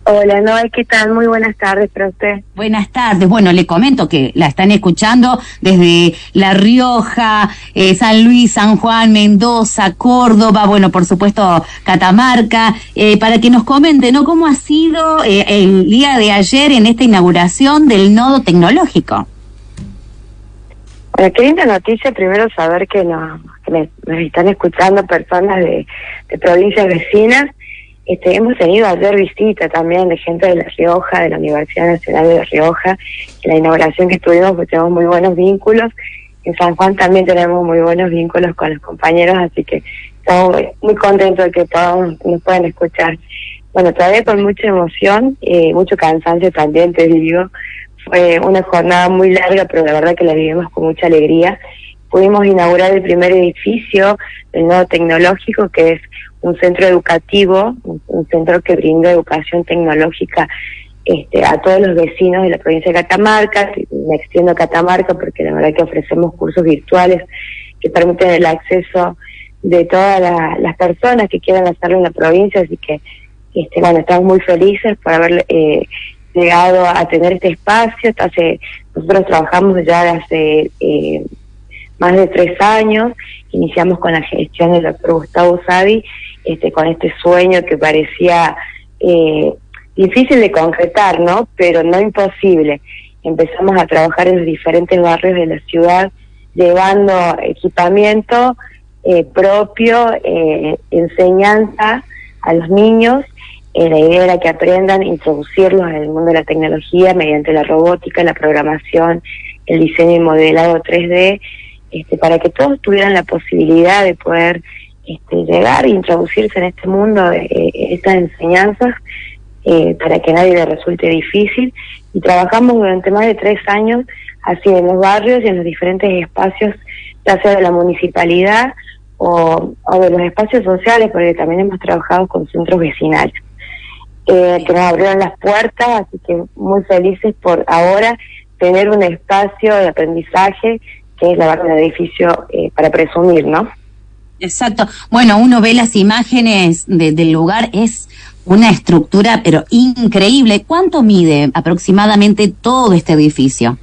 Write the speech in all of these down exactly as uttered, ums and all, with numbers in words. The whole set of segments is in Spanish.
Hola, Noé, ¿qué tal? Muy buenas tardes para usted. Buenas tardes. Bueno, le comento que la están escuchando desde La Rioja, eh, San Luis, San Juan, Mendoza, Córdoba, bueno, por supuesto, Catamarca, eh, para que nos comente, ¿no?, cómo ha sido eh, el día de ayer en esta inauguración del nodo tecnológico. Bueno, qué linda noticia, primero saber que nos, que me, nos están escuchando personas de, de provincias vecinas. Este, hemos tenido ayer visita también de gente de La Rioja, de la Universidad Nacional de La Rioja. En la inauguración que tuvimos, pues tenemos muy buenos vínculos. En San Juan también tenemos muy buenos vínculos con los compañeros, así que estamos muy, muy contentos de que podamos, nos puedan escuchar. Bueno, todavía con mucha emoción, eh, mucho cansancio también, te digo. Fue una jornada muy larga, pero la verdad que la vivimos con mucha alegría. Pudimos inaugurar el primer edificio del nodo tecnológico, que es un centro educativo, un, un centro que brinda educación tecnológica este, a todos los vecinos de la provincia de Catamarca. Me extiendo a Catamarca porque la verdad que ofrecemos cursos virtuales que permiten el acceso de todas la, las personas que quieran hacerlo en la provincia, así que este, bueno, estamos muy felices por haber eh, llegado a tener este espacio. Hace, nosotros trabajamos ya hace eh, más de tres años, iniciamos con la gestión del doctor Gustavo Savi, este, con este sueño que parecía eh, difícil de concretar, ¿no?, pero no imposible. Empezamos a trabajar en los diferentes barrios de la ciudad, llevando equipamiento eh, propio, eh, enseñanza a los niños. Eh, la idea era que aprendan, introducirlos en el mundo de la tecnología mediante la robótica, la programación, el diseño y modelado tres D, este, para que todos tuvieran la posibilidad de poder este, llegar e introducirse en este mundo de eh, estas enseñanzas, eh, para que a nadie le resulte difícil. Y trabajamos durante más de tres años así en los barrios y en los diferentes espacios, ya sea de la municipalidad o, o de los espacios sociales, porque también hemos trabajado con centros vecinales. Eh, que nos abrieron las puertas, así que muy felices por ahora tener un espacio de aprendizaje que es la verdad un edificio eh, para presumir, ¿no? Exacto. Bueno, uno ve las imágenes de, del lugar, es una estructura pero increíble. ¿Cuánto mide aproximadamente todo este edificio?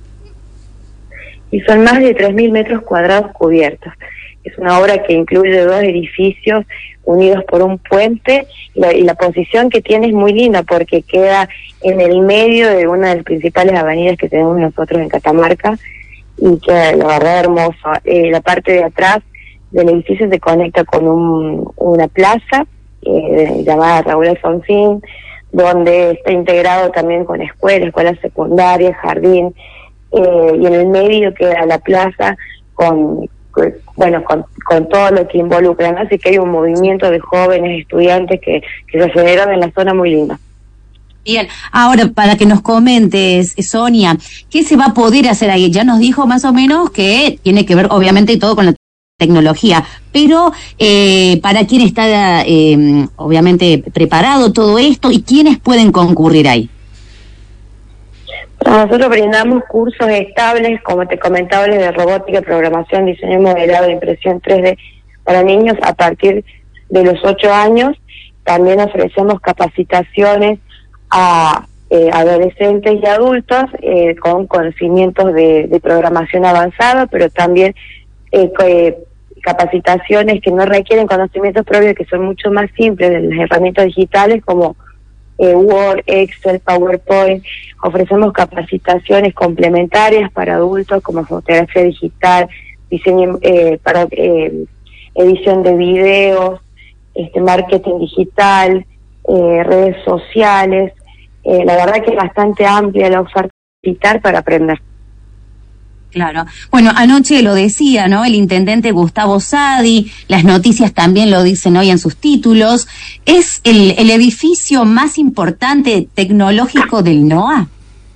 Y son más de tres mil metros cuadrados cubiertos. Es una obra que incluye dos edificios unidos por un puente, y la, y la posición que tiene es muy linda porque queda en el medio de una de las principales avenidas que tenemos nosotros en Catamarca, y queda la verdad hermoso. Eh, la parte de atrás del edificio se conecta con un, una plaza eh, llamada Raúl Alfonsín, donde está integrado también con escuela, escuela secundaria, jardín, eh, y en el medio queda la plaza con bueno, con, con todo lo que involucran, así que hay un movimiento de jóvenes estudiantes que, que se generan en la zona muy linda. Bien, ahora para que nos comentes, Sonia, ¿qué se va a poder hacer ahí? Ya nos dijo más o menos que tiene que ver obviamente todo con la tecnología, pero eh, ¿para quién está eh, obviamente preparado todo esto y quiénes pueden concurrir ahí? Nosotros brindamos cursos estables, como te comentaba, de robótica, programación, diseño modelado, impresión tres D para niños a partir de los ocho años. También ofrecemos capacitaciones a eh, adolescentes y adultos eh, con conocimientos de, de programación avanzada, pero también eh, eh, capacitaciones que no requieren conocimientos propios, que son mucho más simples, de las herramientas digitales como Eh, Word, Excel, PowerPoint. Ofrecemos capacitaciones complementarias para adultos como fotografía digital, diseño eh, para eh, edición de videos, este marketing digital, eh, redes sociales. Eh, la verdad que es bastante amplia la oferta digital para aprender. Claro. Bueno, anoche lo decía, ¿no?, el intendente Gustavo Savi, las noticias también lo dicen hoy en sus títulos. ¿Es el, el edificio más importante tecnológico del NOA?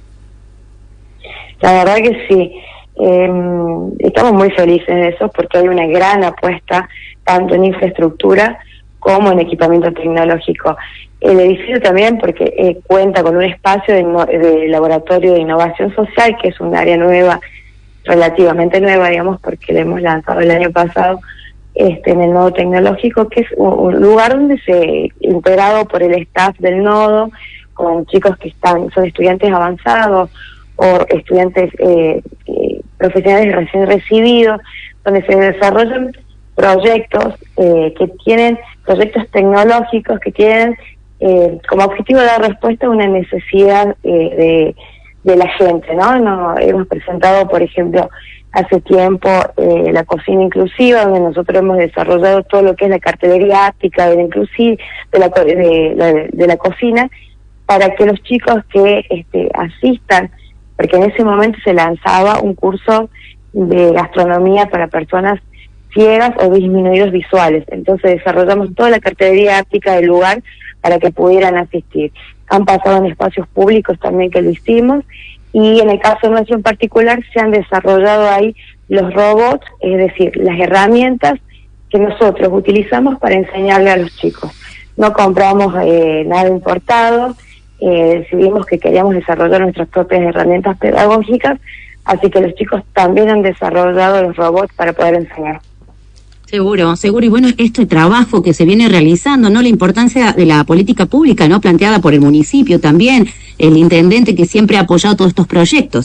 La verdad que sí. Eh, estamos muy felices de eso porque hay una gran apuesta tanto en infraestructura como en equipamiento tecnológico. El edificio también porque eh, cuenta con un espacio de, de laboratorio de innovación social, que es un área nueva, relativamente nueva, digamos, porque la hemos lanzado el año pasado este en el nodo tecnológico, que es un, un lugar donde se, integrado por el staff del nodo, con chicos que están son estudiantes avanzados o estudiantes eh, eh, profesionales recién recibidos, donde se desarrollan proyectos eh, que tienen, proyectos tecnológicos que tienen eh, como objetivo dar respuesta a una necesidad eh, de, de la gente, ¿no? No hemos presentado, por ejemplo, hace tiempo eh, la cocina inclusiva, donde nosotros hemos desarrollado todo lo que es la cartelería áptica de la, inclusive, de, la, de, la, de la cocina, para que los chicos que este, asistan, porque en ese momento se lanzaba un curso de gastronomía para personas ciegas o disminuidos visuales. Entonces desarrollamos toda la cartelería áptica del lugar para que pudieran asistir. Han pasado en espacios públicos también que lo hicimos, y en el caso nuestro en particular se han desarrollado ahí los robots, es decir, las herramientas que nosotros utilizamos para enseñarle a los chicos. No compramos eh, nada importado, eh, decidimos que queríamos desarrollar nuestras propias herramientas pedagógicas, así que los chicos también han desarrollado los robots para poder enseñar. Seguro, seguro. Y bueno, este trabajo que se viene realizando, ¿no? La importancia de la política pública, ¿no? Planteada por el municipio también, el intendente que siempre ha apoyado todos estos proyectos.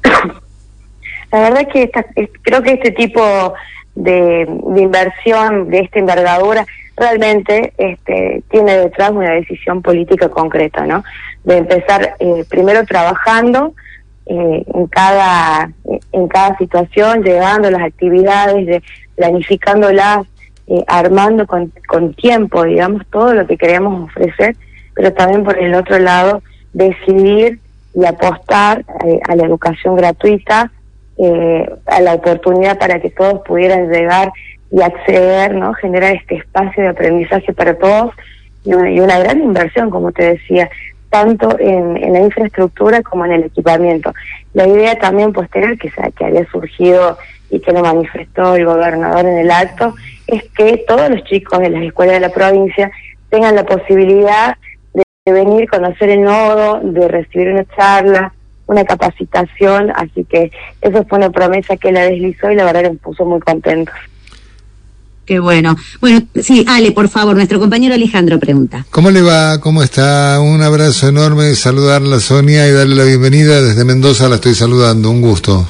La verdad es que esta, es, creo que este tipo de, de inversión, de esta envergadura, realmente este, tiene detrás una decisión política concreta, ¿no? De empezar eh, primero trabajando eh, en cada en cada situación, llevando las actividades, de, planificándolas, eh, armando con, con tiempo, digamos, todo lo que queremos ofrecer, pero también por el otro lado decidir y apostar eh, a la educación gratuita, eh, a la oportunidad para que todos pudieran llegar y acceder, ¿no? Generar este espacio de aprendizaje para todos y una, y una gran inversión, como te decía, tanto en, en la infraestructura como en el equipamiento. La idea también posterior que, que había surgido y que lo manifestó el gobernador en el acto, es que todos los chicos de las escuelas de la provincia tengan la posibilidad de, de venir, conocer el nodo, de recibir una charla, una capacitación, así que eso fue una promesa que la deslizó y la verdad que nos puso muy contentos. Qué bueno. Bueno, sí, Ale, por favor, nuestro compañero Alejandro pregunta. ¿Cómo le va? ¿Cómo está? Un abrazo enorme, saludarla a Sonia y darle la bienvenida. Desde Mendoza la estoy saludando, un gusto.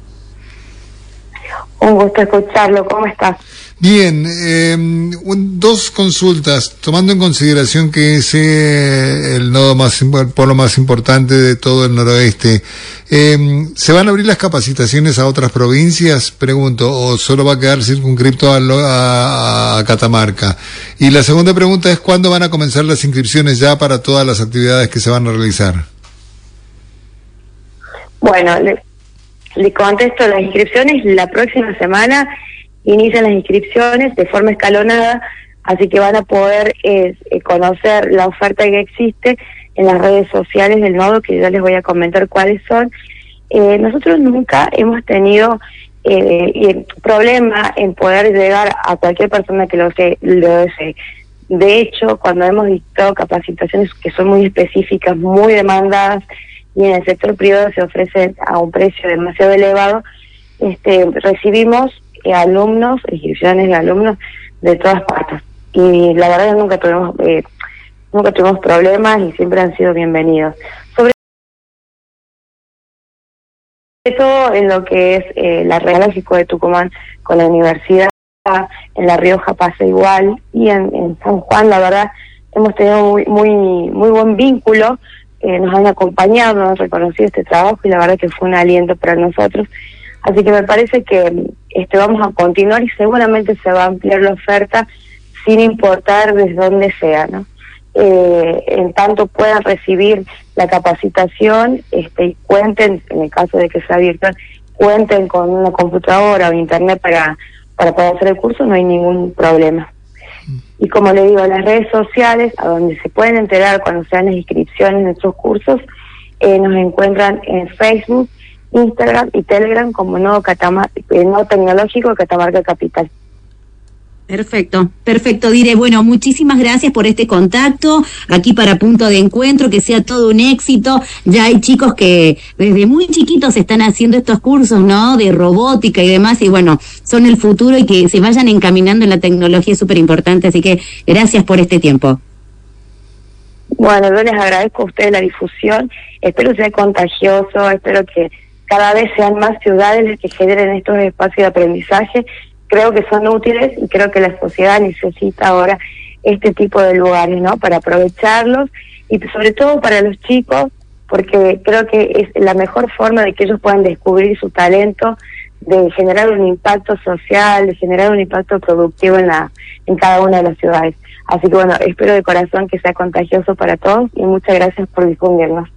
Un gusto escucharlo, ¿cómo estás? Bien, eh, un, dos consultas, tomando en consideración que es eh, el nodo más, el polo más importante de todo el noroeste. Eh, ¿Se van a abrir las capacitaciones a otras provincias? Pregunto, ¿o solo va a quedar circunscripto a, a, a Catamarca? Y la segunda pregunta es, ¿cuándo van a comenzar las inscripciones ya para todas las actividades que se van a realizar? Bueno, le, le contesto las inscripciones. La próxima semana inician las inscripciones de forma escalonada, así que van a poder eh, conocer la oferta que existe en las redes sociales del nodo, que ya les voy a comentar cuáles son. Eh, nosotros nunca hemos tenido eh, problema en poder llegar a cualquier persona que lo, se, lo desee. De hecho, cuando hemos dictado capacitaciones que son muy específicas, muy demandadas, y en el sector privado se ofrecen a un precio demasiado elevado, este, recibimos eh, alumnos, inscripciones de alumnos de todas partes. Y la verdad nunca tuvimos eh, nunca tuvimos problemas y siempre han sido bienvenidos. Sobre todo en lo que es eh, la Tecnológico de Tucumán con la universidad, en La Rioja pasa igual, y en, en San Juan la verdad hemos tenido muy muy muy buen vínculo. Eh, nos han acompañado, nos han reconocido este trabajo y la verdad que fue un aliento para nosotros. Así que me parece que este vamos a continuar y seguramente se va a ampliar la oferta sin importar desde dónde sea, ¿no? Eh, en tanto puedan recibir la capacitación este, y cuenten, en el caso de que sea virtual, cuenten con una computadora o internet para, para poder hacer el curso, no hay ningún problema. Y como le digo, las redes sociales, a donde se pueden enterar cuando se dan las inscripciones de nuestros cursos, eh, nos encuentran en Facebook, Instagram y Telegram como Nodo, Catamar eh, Nodo Tecnológico Catamarca Capital. Perfecto, perfecto, Dire. Bueno, muchísimas gracias por este contacto aquí para Punto de Encuentro, que sea todo un éxito. Ya hay chicos que desde muy chiquitos están haciendo estos cursos, ¿no? De robótica y demás, y bueno, son el futuro y que se vayan encaminando en la tecnología es súper importante, así que gracias por este tiempo. Bueno, yo les agradezco a ustedes la difusión, espero sea contagioso, espero que cada vez sean más ciudades las que generen estos espacios de aprendizaje. Creo que son útiles y creo que la sociedad necesita ahora este tipo de lugares, ¿no? Para aprovecharlos y sobre todo para los chicos, porque creo que es la mejor forma de que ellos puedan descubrir su talento, de generar un impacto social, de generar un impacto productivo en la en cada una de las ciudades. Así que bueno, espero de corazón que sea contagioso para todos y muchas gracias por difundirnos.